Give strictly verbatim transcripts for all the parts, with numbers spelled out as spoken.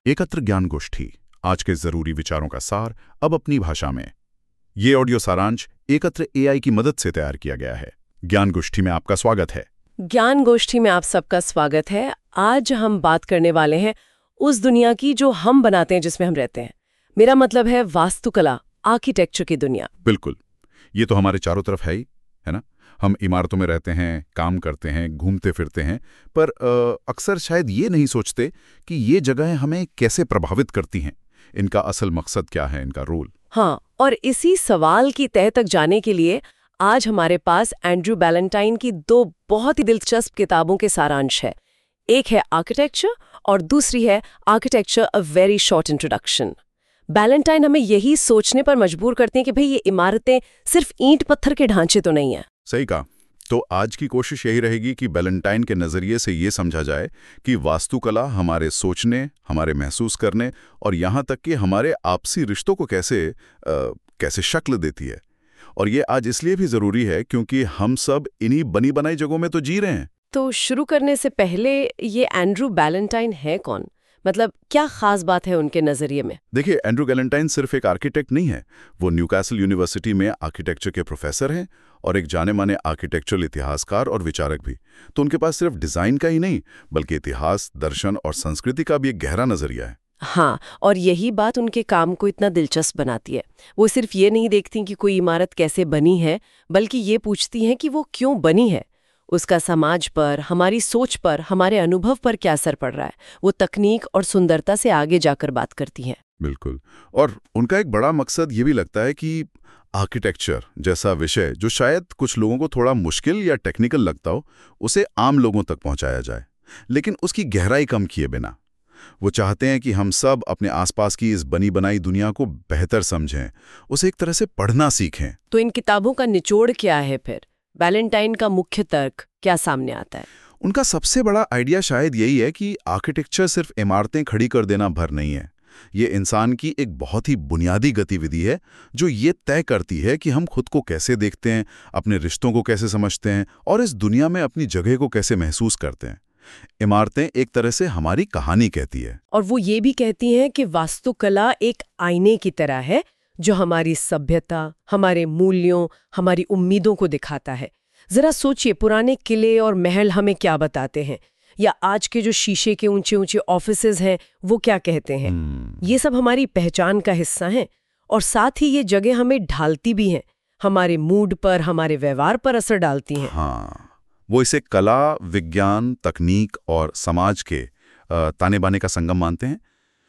एकत्र ज्ञान गोष्ठी, आज के जरूरी विचारों का सार, अब अपनी भाषा में। ये ऑडियो सारांश एकत्र एआई की मदद से तैयार किया गया है। ज्ञान गोष्ठी में आपका स्वागत है। ज्ञान गोष्ठी में आप सबका स्वागत है। आज हम बात करने वाले हैं उस दुनिया की जो हम बनाते हैं, जिसमें हम रहते हैं। मेरा मतलब है वास्तुकला, आर्किटेक्चर की दुनिया। बिल्कुल, ये तो हमारे चारों तरफ है ही, है ना। हम इमारतों में रहते हैं, काम करते हैं, घूमते फिरते हैं, पर अ, अक्सर शायद ये नहीं सोचते कि ये जगहें हमें कैसे प्रभावित करती हैं, इनका असल मकसद क्या है, इनका रोल। हाँ, और इसी सवाल की तह तक जाने के लिए आज हमारे पास एंड्रयू बैलेंटाइन की दो बहुत ही दिलचस्प किताबों के सारांश है। एक है आर्किटेक्चर और दूसरी है architecture a very short introduction. Ballantine हमें यही सोचने पर मजबूर करते हैं कि भाई ये इमारतें सिर्फ ईंट पत्थर के ढांचे तो नहीं है। सही कहा। तो आज की कोशिश यही रहेगी कि बैलेंटाइन के नज़रिए से ये समझा जाए कि वास्तुकला हमारे सोचने, हमारे महसूस करने और यहाँ तक कि हमारे आपसी रिश्तों को कैसे आ, कैसे शक्ल देती है। और ये आज इसलिए भी ज़रूरी है क्योंकि हम सब इन्हीं बनी बनाई जगहों में तो जी रहे हैं। तो शुरू करने से पहले ये एंड्रयू बैलेंटाइन है कौन? मतलब क्या खास बात है उनके नजरिए में? देखिए, एंड्रयू बैलेंटाइन सिर्फ एक आर्किटेक्ट नहीं है। वो न्यूकासल यूनिवर्सिटी में आर्किटेक्चर के प्रोफेसर हैं और एक जाने माने आर्किटेक्चरल इतिहासकार और विचारक भी। तो उनके पास सिर्फ डिज़ाइन का ही नहीं, बल्कि इतिहास, दर्शन और संस्कृति का भी एक गहरा नज़रिया है। हाँ, और यही बात उनके काम को इतना दिलचस्प बनाती है। वो सिर्फ ये नहीं देखती कि कोई इमारत कैसे बनी है, बल्कि ये पूछती हैं कि वो क्यों बनी है, उसका समाज पर, हमारी सोच पर, हमारे अनुभव पर क्या असर पड़ रहा है। वो तकनीक और सुंदरता से आगे जाकर बात करती हैं। बिल्कुल। और उनका एक बड़ा मकसद ये भी लगता है कि आर्किटेक्चर जैसा विषय जो शायद कुछ लोगों को थोड़ा मुश्किल या टेक्निकल लगता हो, उसे आम लोगों तक पहुंचाया जाए, लेकिन उसकी गहराई कम किए बिना। वो चाहते हैं कि हम सब अपने आसपास की इस बनी बनाई दुनिया को बेहतर समझें, उसे एक तरह से पढ़ना सीखें। तो इन किताबों का निचोड़ क्या है फिर? बैलेंटाइन का मुख्य तर्क क्या सामने आता है? उनका सबसे बड़ा आइडिया शायद यही है कि आर्किटेक्चर सिर्फ इमारतें खड़ी कर देना भर नहीं है। ये इंसान की एक बहुत ही बुनियादी गतिविधि है जो ये तय करती है कि हम खुद को कैसे देखते हैं, अपने रिश्तों को कैसे समझते हैं और इस दुनिया में अपनी जगह को कैसे महसूस करते हैं। इमारतें एक तरह से हमारी कहानी कहती है। और वो ये भी कहती हैं कि वास्तुकला एक आईने की तरह है जो हमारी सभ्यता, हमारे मूल्यों, हमारी उम्मीदों को दिखाता है। जरा सोचिए, पुराने किले और महल हमें क्या बताते हैं, या आज के जो शीशे के ऊंचे ऊंचे ऑफिसेज हैं वो क्या कहते हैं। hmm. ये सब हमारी पहचान का हिस्सा हैं और साथ ही ये जगह हमें ढालती भी हैं, हमारे मूड पर, हमारे व्यवहार पर असर डालती हैं। हाँ, वो इसे कला, विज्ञान, तकनीक और समाज के ताने बाने का संगम मानते हैं।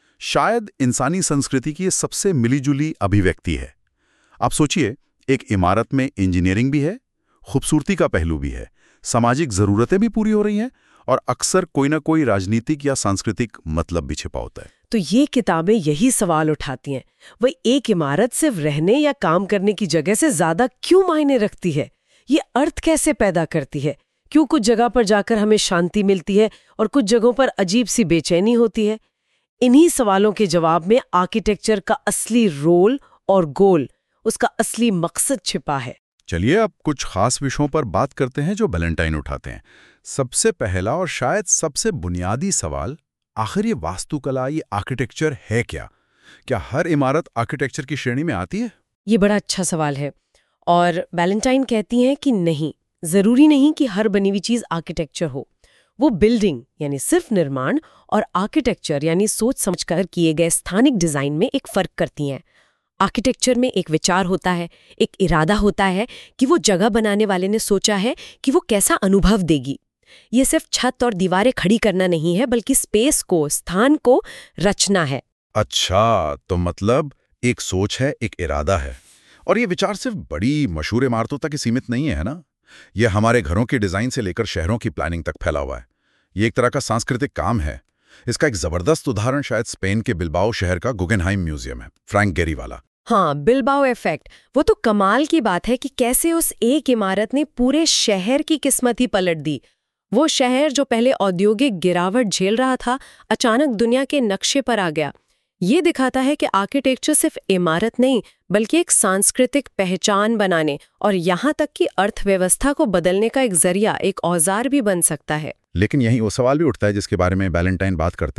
शायद इंसानी संस्कृति की ये सबसे मिलीजुली अभिव्यक्ति है। आप सोचिए, एक इमारत में इंजीनियरिंग भी है, खूबसूरती का पहलू भी है, सामाजिक ज़रूरतें भी पूरी हो रही हैं और अक्सर कोई ना कोई राजनीतिक या सांस्कृतिक मतलब भी छिपा होता है। तो ये किताबें यही सवाल उठाती हैं, वह एक इमारत सिर्फ रहने या काम करने की जगह से ज़्यादा क्यों मायने रखती है? ये अर्थ कैसे पैदा करती है? क्यों कुछ जगह पर जाकर हमें शांति मिलती है और कुछ जगहों पर अजीब सी बेचैनी होती है? इन्हीं सवालों के जवाब में आर्किटेक्चर का असली रोल और गोल, उसका असली मकसद छिपा है। चलिए अब कुछ खास विषयों पर बात करते हैं जो बैलेंटाइन उठाते हैं। सबसे पहला और शायद सबसे बुनियादी सवाल, आखिर ये वास्तुकला, ये आर्किटेक्चर है क्या? क्या हर इमारत आर्किटेक्चर की श्रेणी में आती है? ये बड़ा अच्छा सवाल है और बैलेंटाइन कहती हैं कि नहीं, जरूरी नहीं कि हर बनी हुई चीज आर्किटेक्चर हो। वो बिल्डिंग यानी सिर्फ निर्माण और आर्किटेक्चर यानी सोच समझकर किए गए स्थानिक डिजाइन में एक फर्क करती हैं। आर्किटेक्चर में एक विचार होता है, एक इरादा होता है कि वो जगह बनाने वाले ने सोचा है कि वो कैसा अनुभव देगी। ये सिर्फ छत और दीवारें खड़ी करना नहीं है, बल्कि स्पेस को, स्थान को रचना है। अच्छा, तो मतलब एक सोच है, एक इरादा है। और ये विचार सिर्फ बड़ी मशहूर इमारतों तक ही सीमित नहीं है ना। ये हमारे घरों के डिजाइन से लेकर शहरों की प्लानिंग तक फैला हुआ है। ये एक तरह का सांस्कृतिक काम है। इसका एक जबरदस्त उदाहरण शायद स्पेन के बिल्बाओ शहर का गुगेनहाइम म्यूजियम है, फ्रैंक गेरी वाला। हाँ, बिल्बाओ इफेक्ट। वो तो कमाल की बात है कि कैसे उस एक इमारत ने पूरे शहर की किस्मत ही पलट दी। वो शहर जो पहले औद्योगिक गिरावट झेल रहा था, अचानक दुनिया के नक्शे पर आ गया। ये दिखाता है कि आर्किटेक्चर सिर्फ इमारत नहीं, बल्कि एक सांस्कृतिक पहचान बनाने और यहाँ तक कि अर्थव्यवस्था को बदलने का एक जरिया, एक औजार भी बन सकता है। लेकिन यहीं वो सवाल भी उठता है जिसके बारे में बैलेंटाइन बात करते हैं,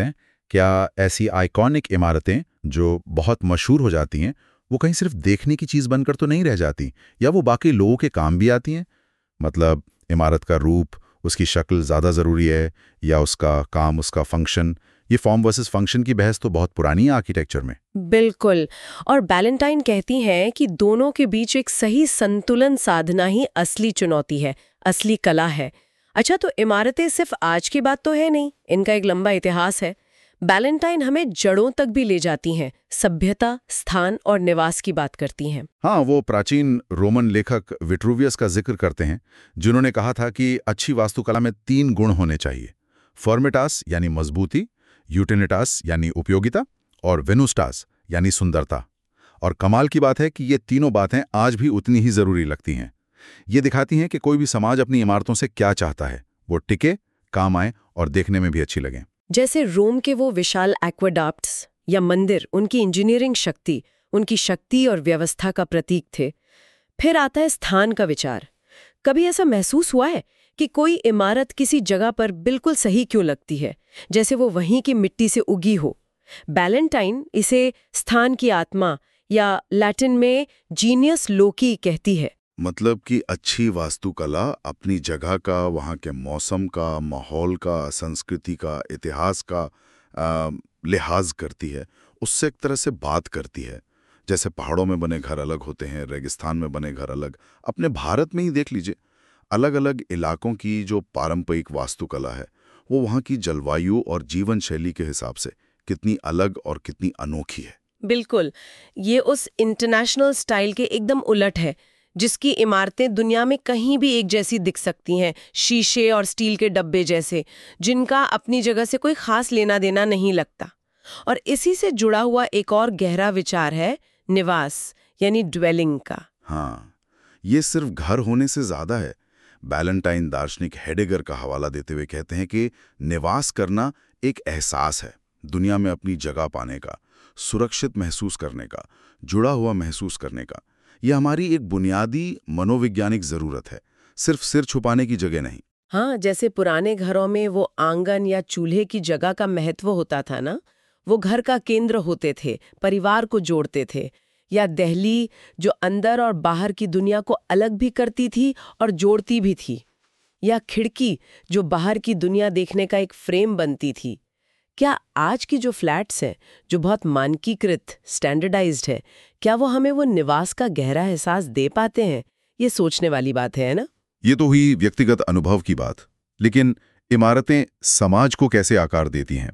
क्या ऐसी आइकॉनिक इमारतें जो बहुत मशहूर हो जाती हैं वो कहीं सिर्फ देखने की चीज़ बनकर तो नहीं रह जाती, या वो बाकी लोगों के काम भी आती हैं? मतलब इमारत का रूप, उसकी शक्ल ज़्यादा ज़रूरी है या उसका काम, उसका फंक्शन? ये फॉर्म वर्सेस फंक्शन की बहस तो बहुत पुरानी है आर्किटेक्चर में। बिल्कुल। और बैलेंटाइन कहती हैं कि दोनों के बीच एक सही संतुलन साधना ही असली चुनौती है, असली कला है। अच्छा, तो इमारतें सिर्फ आज की बात तो है नहीं, इनका एक लंबा इतिहास है। बैलेंटाइन हमें जड़ों तक भी ले जाती हैं, सभ्यता, स्थान और निवास की बात करती हैं। हाँ, वो प्राचीन रोमन लेखक विट्रूवियस का जिक्र करते हैं, जिन्होंने कहा था कि अच्छी वास्तुकला में तीन गुण होने चाहिए: फॉर्मिटास यानी मजबूती, यूटिलिटास यानी उपयोगिता, और वेनुस्टास यानी सुंदरता। और कमाल की बात है कि ये तीनों बातें आज भी उतनी ही जरूरी लगती हैं। ये दिखाती हैं कि कोई भी समाज अपनी इमारतों से क्या चाहता है, वो टिके, काम आए और देखने में भी अच्छी लगें। जैसे रोम के वो विशाल एक्वेडक्ट्स या मंदिर उनकी इंजीनियरिंग शक्ति, उनकी शक्ति और व्यवस्था का प्रतीक थे। फिर आता है स्थान का विचार। कभी ऐसा महसूस हुआ है कि कोई इमारत किसी जगह पर बिल्कुल सही क्यों लगती है, जैसे वो वहीं की मिट्टी से उगी हो? बैलेंटाइन इसे स्थान की आत्मा या लैटिन में जीनियस लोकी कहती है। मतलब कि अच्छी वास्तुकला अपनी जगह का, वहाँ के मौसम का, माहौल का, संस्कृति का, इतिहास का आ, लिहाज करती है, उससे एक तरह से बात करती है। जैसे पहाड़ों में बने घर अलग होते हैं, रेगिस्तान में बने घर अलग। अपने भारत में ही देख लीजिए, अलग अलग इलाकों की जो पारंपरिक वास्तुकला है वो वहाँ की जलवायु और जीवन शैली के हिसाब से कितनी अलग और कितनी अनोखी है। बिल्कुल, ये उस इंटरनेशनल स्टाइल के एकदम उलट है, जिसकी इमारतें दुनिया में कहीं भी एक जैसी दिख सकती हैं, शीशे और स्टील के डब्बे जैसे, जिनका अपनी जगह से कोई खास लेना देना नहीं लगता। और इसी से जुड़ा हुआ एक और गहरा विचार है निवास यानी ड्वेलिंग का। हाँ, ये सिर्फ घर होने से ज्यादा है। बैलेंटाइन दार्शनिक हेडेगर का हवाला देते हुए कहते हैं कि निवास करना एक एहसास है, दुनिया में अपनी जगह पाने का, सुरक्षित महसूस करने का, जुड़ा हुआ महसूस करने का। यह हमारी एक बुनियादी मनोवैज्ञानिक जरूरत है, सिर्फ सिर छुपाने की जगह नहीं। हाँ, जैसे पुराने घरों में वो आंगन या चूल्हे की जगह का महत्व होता था ना, वो घर का केंद्र होते थे, परिवार को जोड़ते थे। या दहली जो अंदर और बाहर की दुनिया को अलग भी करती थी और जोड़ती भी थी। या खिड़की जो बाहर की दुनिया देखने का एक फ्रेम बनती थी। क्या आज की जो फ्लैट्स हैं, जो बहुत मानकीकृत, स्टैंडर्डाइज्ड है, क्या वो हमें वो निवास का गहरा एहसास दे पाते हैं? ये सोचने वाली बात है ना? ये तो हुई व्यक्तिगत अनुभव की बात, लेकिन इमारतें समाज को कैसे आकार देती हैं?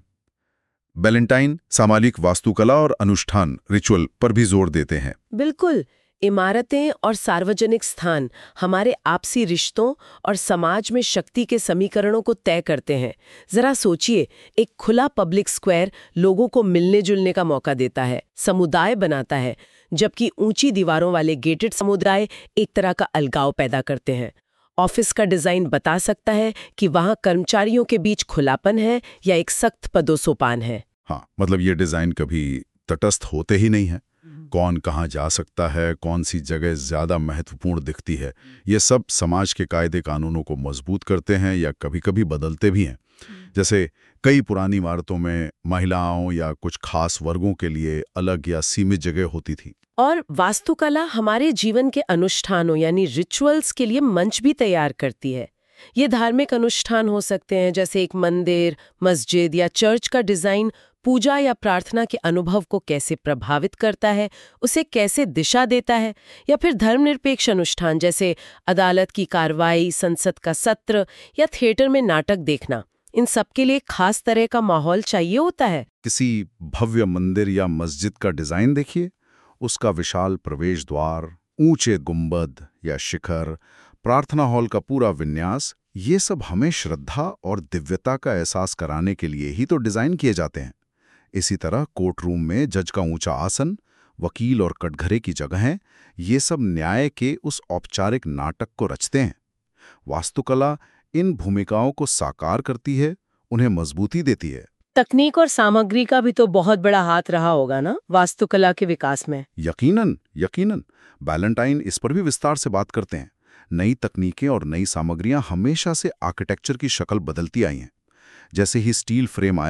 बैलेंटाइन सामाजिक वास्तुकला और अनुष्ठान, रिचुअल पर भी जोर देते हैं। बिल्कुल, इमारतें और सार्वजनिक स्थान हमारे आपसी रिश्तों और समाज में शक्ति के समीकरणों को तय करते हैं। जरा सोचिए, एक खुला पब्लिक स्क्वायर लोगों को मिलने जुलने का मौका देता है, समुदाय बनाता है, जबकि ऊंची दीवारों वाले गेटेड समुदाय एक तरह का अलगाव पैदा करते हैं। ऑफिस का डिजाइन बता सकता है कि वहां कर्मचारियों के बीच खुलापन है या एक सख्त पदोसोपान है। हाँ, मतलब ये डिजाइन कभी तटस्थ होते ही नहीं है। कौन कहाँ जा सकता है, कौन सी जगह ज्यादा महत्वपूर्ण दिखती है, ये सब समाज के कायदे कानूनों को मजबूत करते हैं या कभी कभी बदलते भी हैं। जैसे कई पुरानी इमारतों में महिलाओं या कुछ खास वर्गों के लिए अलग या सीमित जगह होती थी। और वास्तुकला हमारे जीवन के अनुष्ठानों यानी रिचुअल्स के लिए मंच भी तैयार करती है। ये धार्मिक अनुष्ठान हो सकते हैं, जैसे एक मंदिर, मस्जिद या चर्च का डिजाइन पूजा या प्रार्थना के अनुभव को कैसे प्रभावित करता है, उसे कैसे दिशा देता है। या फिर धर्मनिरपेक्ष अनुष्ठान जैसे अदालत की कार्रवाई, संसद का सत्र या थिएटर में नाटक देखना, इन सब के लिए खास तरह का माहौल चाहिए होता है। किसी भव्य मंदिर या मस्जिद का डिजाइन देखिए, उसका विशाल प्रवेश द्वार, ऊंचे गुंबद या शिखर, प्रार्थना हॉल का पूरा विन्यास, ये सब हमें श्रद्धा और दिव्यता का एहसास कराने के लिए ही तो डिजाइन किए जाते हैं। इसी तरह कोर्ट रूम में जज का ऊंचा आसन, वकील और कटघरे की जगहें, ये सब न्याय के उस औपचारिक नाटक को रचते हैं। वास्तुकला इन भूमिकाओं को साकार करती है, उन्हें मजबूती देती है। तकनीक और सामग्री का भी तो बहुत बड़ा हाथ रहा होगा ना वास्तुकला के विकास में। यकीनन, यकीनन। बैलेंटाइन इस पर भी विस्तार से बात करते हैं। नई तकनीकें और नई सामग्रियां हमेशा से आर्किटेक्चर की शक्ल बदलती आई हैं। जैसे ही स्टील फ्रेम आया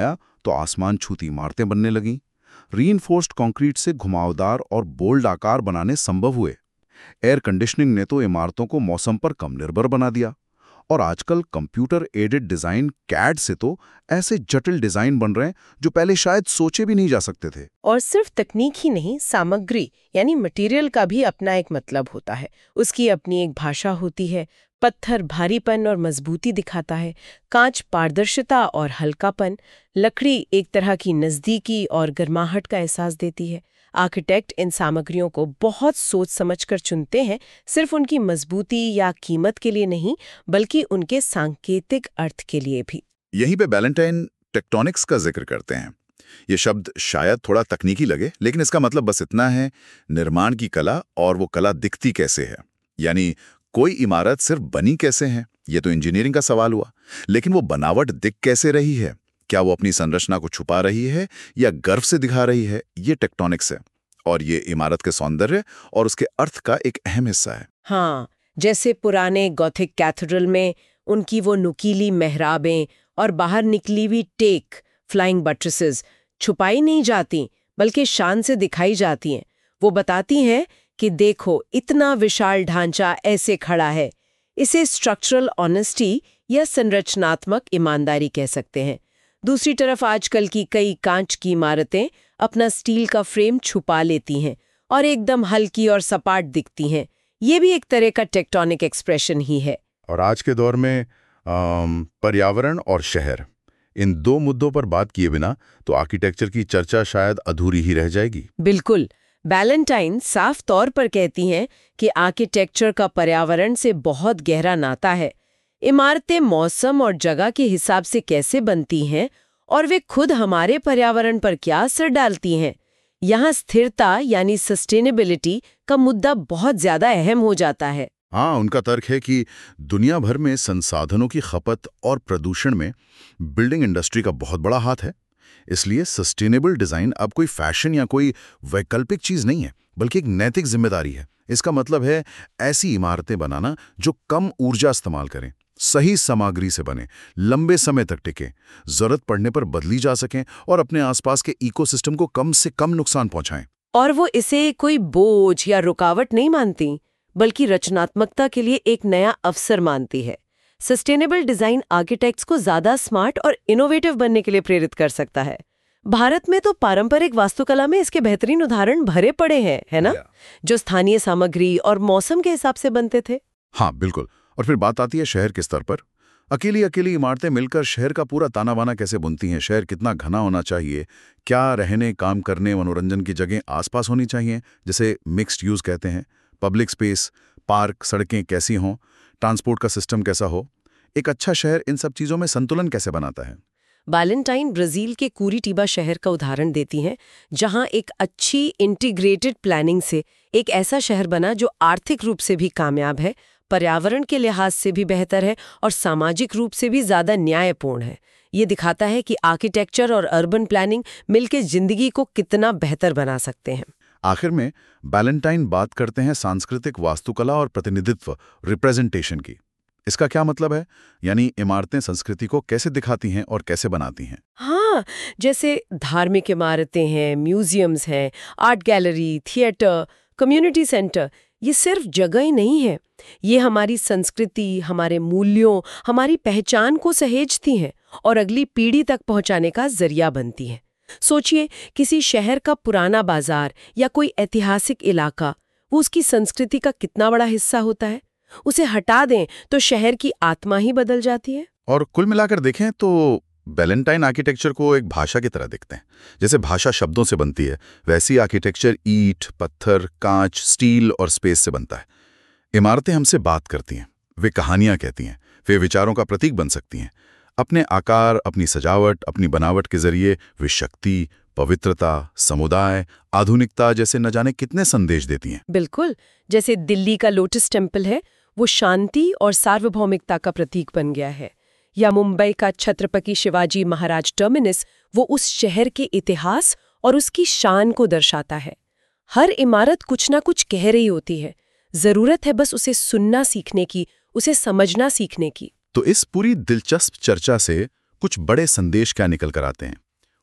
तो आसमान छूती इमारतें बनने लगीं। रीइंफोर्स्ड कंक्रीट से घुमावदार और बोल्ड आकार बनाने संभव हुए। एयर कंडीशनिंग ने तो इमारतों को मौसम पर कम निर्भर बना दिया। और आजकल कंप्यूटर एडेड डिजाइन कैड से तो ऐसे जटिल डिजाइन बन रहे हैं जो पहले शायद सोचे भी नहीं जा सकते थे। और सिर्फ तकनीक ही नहीं, सामग्री यानी मटेरियल का भी अपना एक मतलब होता है। उसकी अपनी एक भाषा होती है। पत्थर भारीपन और मजबूती दिखाता है, कांच पारदर्शिता और हल्कापन, लकड़ी एक तरह की नज़दीकी और गर्माहट का एहसास देती है। आर्किटेक्ट इन सामग्रियों को बहुत सोच समझकर चुनते हैं, सिर्फ उनकी मजबूती या कीमत के लिए नहीं, बल्कि उनके सांकेतिक अर्थ के लिए भी। यहीं पे बैलेंटाइन टेक्टोनिक्स का जिक्र करते हैं। ये शब्द शायद थोड़ा तकनीकी लगे, लेकिन इसका मतलब बस इतना है, निर्माण की कला और वो कला दिखती कैसे है। यानी कोई इमारत सिर्फ बनी कैसे है, ये तो इंजीनियरिंग का सवाल हुआ, लेकिन वो बनावट दिख कैसे रही है, क्या वो अपनी संरचना को छुपा रही है या गर्व से दिखा रही है, ये टेक्टोनिक्स है। और ये इमारत के सौंदर्य और उसके अर्थ का एक अहम हिस्सा है। हाँ, जैसे पुराने गॉथिक कैथेड्रल में उनकी वो नुकीली मेहराबें और बाहर निकली हुई टेक फ्लाइंग बट्रेसेस छुपाई नहीं जाती, बल्कि शान से दिखाई जाती हैं। वो बताती हैं कि देखो, इतना विशाल ढांचा ऐसे खड़ा है। इसे स्ट्रक्चरल ऑनेस्टी या संरचनात्मक ईमानदारी कह सकते हैं। दूसरी तरफ आजकल की कई कांच की इमारतें अपना स्टील का फ्रेम छुपा लेती हैं और एकदम हल्की और सपाट दिखती हैं। ये भी एक तरह का टेक्टोनिक एक्सप्रेशन ही है। और आज के दौर में आम, पर्यावरण और शहर, इन दो मुद्दों पर बात किए बिना तो आर्किटेक्चर की चर्चा शायद अधूरी ही रह जाएगी। बिल्कुल। बैलेंटाइन साफ तौर पर कहती हैं कि आर्किटेक्चर का पर्यावरण से बहुत गहरा नाता है। इमारतें मौसम और जगह के हिसाब से कैसे बनती हैं और वे खुद हमारे पर्यावरण पर क्या असर डालती हैं। यहाँ स्थिरता यानी सस्टेनेबिलिटी का मुद्दा बहुत ज्यादा अहम हो जाता है। हाँ, उनका तर्क है कि दुनिया भर में संसाधनों की खपत और प्रदूषण में बिल्डिंग इंडस्ट्री का बहुत बड़ा हाथ है। इसलिए सस्टेनेबल डिजाइन अब कोई फैशन या कोई वैकल्पिक चीज नहीं है, बल्कि एक नैतिक जिम्मेदारी है। इसका मतलब है ऐसी इमारतें बनाना जो कम ऊर्जा इस्तेमाल करें, सही सामग्री से बने, लंबे समय तक टिके, जरूरत पड़ने पर बदली जा सकें और अपने आसपास के इकोसिस्टम को कम से कम नुकसान पहुंचाएं। और वो इसे कोई बोझ या रुकावट नहीं मानती, बल्कि रचनात्मकता के लिए एक नया अवसर मानती है। सस्टेनेबल डिजाइन आर्किटेक्ट्स को ज्यादा स्मार्ट और इनोवेटिव बनने के लिए प्रेरित कर सकता है। भारत में तो पारंपरिक वास्तुकला में इसके बेहतरीन उदाहरण भरे पड़े हैं, है ना? जो स्थानीय सामग्री और मौसम के हिसाब से बनते थे। हाँ, बिल्कुल। और फिर बात आती है शहर के स्तर पर। अकेली अकेली इमारतें मिलकर शहर का पूरा ताना बाना कैसे बुनती हैं। शहर कितना घना होना चाहिए, क्या रहने, काम करने, मनोरंजन की जगह आसपास होनी चाहिए, जिसे मिक्स्ड यूज कहते हैं। पब्लिक स्पेस, पार्क, सड़कें कैसी हों, ट्रांसपोर्ट का सिस्टम कैसा हो। एक अच्छा शहर इन सब चीज़ों में संतुलन कैसे बनाता है। बैलेंटाइन ब्राजील के कूरीटीबा शहर का उदाहरण देती हैं, जहां एक अच्छी इंटीग्रेटेड प्लानिंग से एक ऐसा शहर बना जो आर्थिक रूप से भी कामयाब है, पर्यावरण के लिहाज से भी बेहतर है और सामाजिक रूप से भी ज्यादा न्यायपूर्ण है। ये दिखाता है कि आर्किटेक्चर और अर्बन प्लानिंग मिलकर जिंदगी को कितना बेहतर बना सकते हैं। आखिर में बैलेंटाइन बात करते हैं सांस्कृतिक वास्तुकला और प्रतिनिधित्व, रिप्रेजेंटेशन की। इसका क्या मतलब है? यानी इमारतें संस्कृति को कैसे दिखाती हैं और कैसे बनाती हैं। हाँ, जैसे धार्मिक इमारतें हैं, म्यूजियम्स हैं, art gallery, theatre, community centre, ये सिर्फ जगह ही नहीं है, ये हमारी संस्कृति, हमारे मूल्यों, हमारी पहचान को सहेजती हैं और अगली पीढ़ी तक पहुंचाने का जरिया बनती हैं। सोचिए, किसी शहर का पुराना बाजार या कोई ऐतिहासिक इलाका, वो उसकी संस्कृति का कितना बड़ा हिस्सा होता है। उसे हटा दें तो शहर की आत्मा ही बदल जाती है। और कुल मिलाकर देखें तो बैलेंटाइन आर्किटेक्चर को एक भाषा की तरह देखते हैं। जैसे भाषा शब्दों से बनती है, वैसी आर्किटेक्चर ईंट, पत्थर, कांच, स्टील और स्पेस से बनता है। इमारतें हमसे बात करती हैं, वे कहानियां कहती हैं, वे विचारों का प्रतीक बन सकती हैं। अपने आकार, अपनी सजावट, अपनी बनावट के जरिए वे शक्ति, पवित्रता, समुदाय, आधुनिकता जैसे न जाने कितने संदेश देती हैं। बिल्कुल, जैसे दिल्ली का लोटस टेम्पल है, वो शांति और सार्वभौमिकता का प्रतीक बन गया है। या मुंबई का छत्रपति शिवाजी महाराज टर्मिनस, वो उस शहर के इतिहास और उसकी शान को दर्शाता है। हर इमारत कुछ ना कुछ कह रही होती है, जरूरत है बस उसे सुनना सीखने की, उसे समझना सीखने की। तो इस पूरी दिलचस्प चर्चा से कुछ बड़े संदेश क्या निकल कर आते हैं?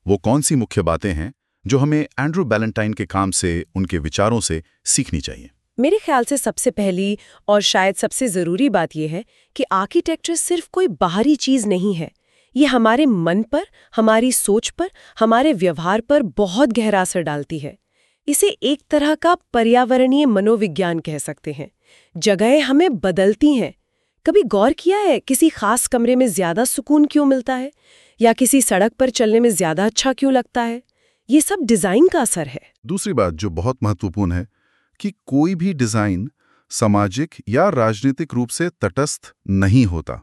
वो कौन सी मुख्य बातें हैं जो हमें एंड्रू बैलेंटाइन के काम से, उनके विचारों से सीखनी चाहिए? मेरे ख्याल से सबसे पहली और शायद सबसे ज़रूरी बात यह है कि आर्किटेक्चर सिर्फ कोई बाहरी चीज़ नहीं है। ये हमारे मन पर, हमारी सोच पर, हमारे व्यवहार पर बहुत गहरा असर डालती है। इसे एक तरह का पर्यावरणीय मनोविज्ञान कह सकते हैं। जगहें हमें बदलती हैं। कभी गौर किया है किसी खास कमरे में ज़्यादा सुकून क्यों मिलता है, या किसी सड़क पर चलने में ज़्यादा अच्छा क्यों लगता है? ये सब डिज़ाइन का असर है। दूसरी बात जो बहुत महत्वपूर्ण है कि कोई भी डिज़ाइन सामाजिक या राजनीतिक रूप से तटस्थ नहीं होता।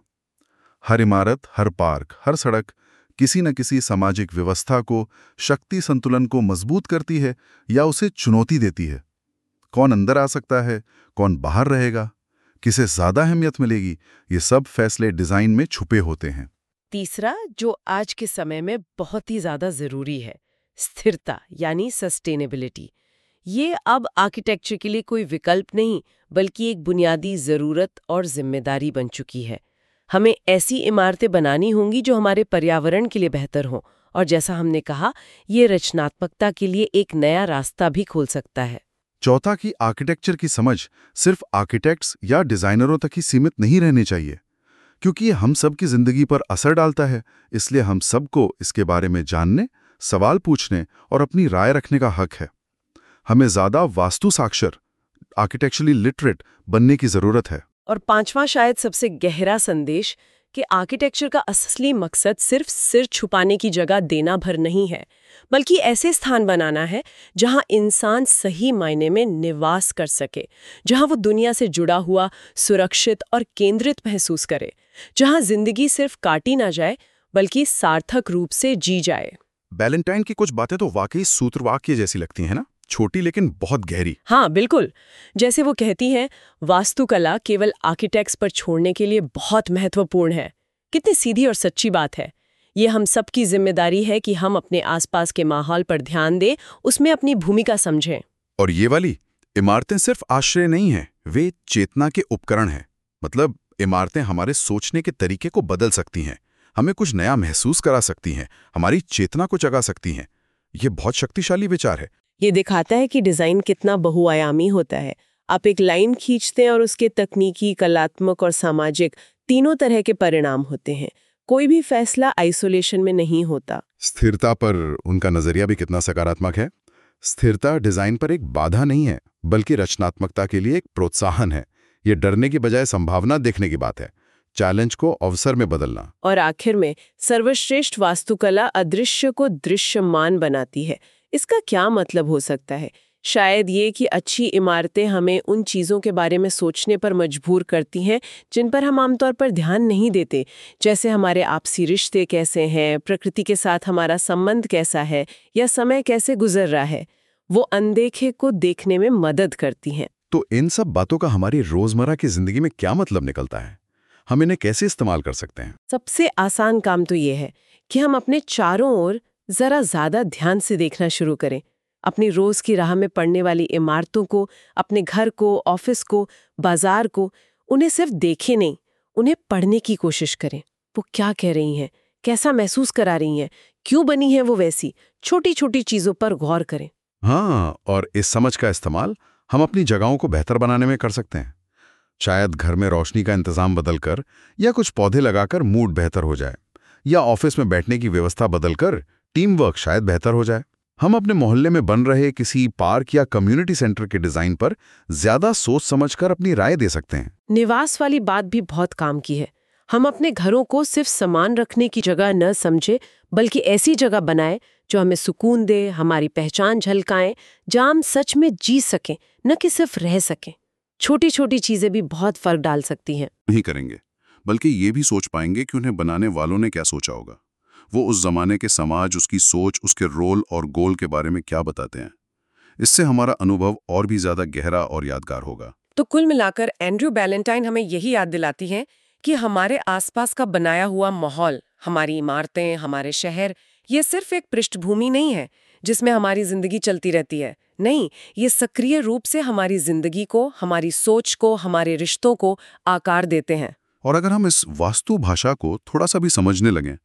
हर इमारत, हर पार्क, हर सड़क किसी न किसी सामाजिक व्यवस्था को, शक्ति संतुलन को मजबूत करती है या उसे चुनौती देती है। कौन अंदर आ सकता है, कौन बाहर रहेगा, किसे ज्यादा अहमियत मिलेगी, ये सब फैसले डिजाइन में छुपे होते हैं। तीसरा, जो आज के समय में बहुत ही ज्यादा जरूरी है, स्थिरता यानी सस्टेनेबिलिटी। ये अब आर्किटेक्चर के लिए कोई विकल्प नहीं, बल्कि एक बुनियादी जरूरत और जिम्मेदारी बन चुकी है। हमें ऐसी इमारतें बनानी होंगी जो हमारे पर्यावरण के लिए बेहतर हों, और जैसा हमने कहा, ये रचनात्मकता के लिए एक नया रास्ता भी खोल सकता है। चौथा कि आर्किटेक्चर की समझ सिर्फ आर्किटेक्ट्स या डिजाइनरों तक ही सीमित नहीं रहनी चाहिए, क्योंकि ये हम सब की जिंदगी पर असर डालता है। इसलिए हम सबको इसके बारे में जानने, सवाल पूछने और अपनी राय रखने का हक है। हमें ज्यादा वास्तु साक्षर, आर्किटेक्चरली लिटरेट बनने की जरूरत है। और पांचवा, शायद सबसे गहरा संदेश, कि आर्किटेक्चर का असली मकसद सिर्फ सिर छुपाने की जगह देना भर नहीं है, बल्कि ऐसे स्थान बनाना है जहां इंसान सही मायने में निवास कर सके, जहां वो दुनिया से जुड़ा हुआ, सुरक्षित और केंद्रित महसूस करे, जहां जिंदगी सिर्फ काटी ना जाए बल्कि सार्थक रूप से जी जाए। बैलेंटाइन की कुछ बातें तो वाकई सूत्रवाक्य जैसी लगती हैं ना, छोटी लेकिन बहुत गहरी। हाँ बिल्कुल, जैसे वो कहती हैं, वास्तुकला केवल आर्किटेक्ट्स पर छोड़ने के लिए बहुत महत्वपूर्ण है। कितनी सीधी और सच्ची बात है। ये हम सबकी जिम्मेदारी है कि हम अपने आसपास के माहौल पर ध्यान दें, उसमें अपनी भूमिका समझें। और ये वाली इमारतें सिर्फ आश्रय नहीं हैं, वे चेतना के उपकरण हैं। मतलब इमारतें हमारे सोचने के तरीके को बदल सकती हैं, हमें कुछ नया महसूस करा सकती हैं, हमारी चेतना को जगा सकती हैं। ये बहुत शक्तिशाली विचार है। ये दिखाता है कि डिज़ाइन कितना बहुआयामी होता है। आप एक लाइन खींचते हैं और उसके तकनीकी, कलात्मक और सामाजिक तीनों तरह के परिणाम होते हैं। कोई भी फैसला आइसोलेशन में नहीं होता। स्थिरता पर उनका नजरिया भी कितना सकारात्मक है। स्थिरता डिजाइन पर एक बाधा नहीं है, बल्कि रचनात्मकता के लिए एक प्रोत्साहन है। ये डरने की बजाय संभावना देखने की बात है, चैलेंज को अवसर में बदलना। और आखिर में, सर्वश्रेष्ठ वास्तुकला अदृश्य को दृश्यमान बनाती है। इसका क्या मतलब हो सकता है? शायद ये कि अच्छी इमारतें हमें उन चीज़ों के बारे में सोचने पर मजबूर करती हैं जिन पर हम आमतौर पर ध्यान नहीं देते, जैसे हमारे आपसी रिश्ते कैसे हैं, प्रकृति के साथ हमारा संबंध कैसा है, या समय कैसे गुजर रहा है। वो अनदेखे को देखने में मदद करती हैं। तो इन सब बातों का हमारी रोजमर्रा की जिंदगी में क्या मतलब निकलता है? हम इन्हें कैसे इस्तेमाल कर सकते हैं? सबसे आसान काम तो ये है कि हम अपने चारों ओर जरा ज्यादा ध्यान से देखना शुरू करें। अपनी रोज की राह में पड़ने वाली इमारतों को, अपने घर को, ऑफिस को, बाजार को, उन्हें सिर्फ देखें नहीं, उन्हें पढ़ने की कोशिश करें। वो क्या कह रही हैं, कैसा महसूस करा रही हैं, क्यों बनी है वो वैसी। छोटी छोटी चीजों पर गौर करें। हाँ, और इस समझ का इस्तेमाल हम अपनी जगहों को बेहतर बनाने में कर सकते हैं। शायद घर में रोशनी का इंतजाम बदलकर या कुछ पौधे लगाकर मूड बेहतर हो जाए, या ऑफिस में बैठने की व्यवस्था बदलकर टीम वर्क शायद बेहतर हो जाए। हम अपने मोहल्ले में बन रहे किसी पार्क या कम्युनिटी सेंटर के डिजाइन पर ज्यादा सोच समझकर अपनी राय दे सकते हैं। निवास वाली बात भी बहुत काम की है। हम अपने घरों को सिर्फ सामान रखने की जगह न समझे, बल्कि ऐसी जगह बनाए जो हमें सुकून दे, हमारी पहचान झलकाएं, जहां हम सच में जी सकें, न कि सिर्फ रह सकें। छोटी छोटी चीजें भी बहुत फर्क डाल सकती हैं। नहीं करेंगे, बल्कि ये भी सोच पाएंगे कि उन्हें बनाने वालों ने क्या सोचा होगा। वो उस जमाने के समाज, उसकी सोच, उसके रोल और गोल के बारे में क्या बताते हैं। इससे हमारा अनुभव और भी ज्यादा गहरा और यादगार होगा। तो कुल मिलाकर एंड्रयू बैलेंटाइन हमें यही याद दिलाती हैं कि हमारे आसपास का बनाया हुआ माहौल, हमारी इमारतें, हमारे शहर, ये सिर्फ एक पृष्ठभूमि नहीं है जिसमें हमारी जिंदगी चलती रहती है। नहीं, ये सक्रिय रूप से हमारी जिंदगी को, हमारी सोच को, हमारे रिश्तों को आकार देते हैं। और अगर हम इस वास्तु भाषा को थोड़ा सा भी समझने लगें,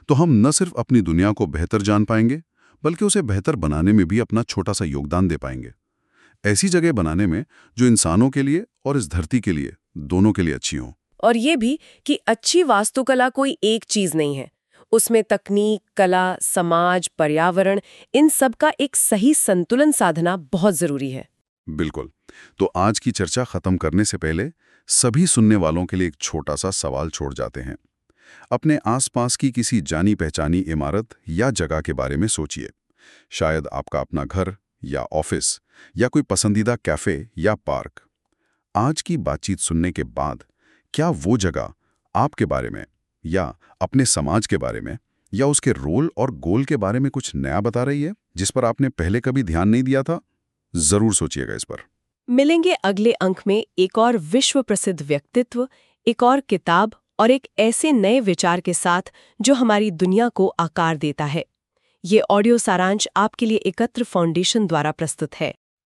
तो हम न सिर्फ अपनी दुनिया को बेहतर जान पाएंगे, बल्कि उसे बेहतर बनाने में भी अपना छोटा सा योगदान दे पाएंगे। ऐसी जगह बनाने में जो इंसानों के लिए और इस धरती के लिए, दोनों के लिए अच्छी हो। और ये भी कि अच्छी वास्तुकला कोई एक चीज नहीं है। उसमें तकनीक, कला, समाज, पर्यावरण, इन सब का एक सही संतुलन साधना बहुत जरूरी है। बिल्कुल। तो आज की चर्चा खत्म करने से पहले सभी सुनने वालों के लिए एक छोटा सा सवाल छोड़ जाते हैं। अपने आसपास की किसी जानी पहचानी इमारत या जगह के बारे में सोचिए। शायद आपका अपना घर या ऑफिस या कोई पसंदीदा कैफे या पार्क। आज की बातचीत सुनने के बाद क्या वो जगह आपके बारे में या अपने समाज के बारे में या उसके रोल और गोल के बारे में कुछ नया बता रही है, जिस पर आपने पहले कभी ध्यान नहीं दिया था? जरूर सोचिएगा इस पर। मिलेंगे अगले अंक में एक और विश्व प्रसिद्ध व्यक्तित्व, एक और किताब और एक ऐसे नए विचार के साथ जो हमारी दुनिया को आकार देता है। ये ऑडियो सारांश आपके लिए एकत्र फाउंडेशन द्वारा प्रस्तुत है।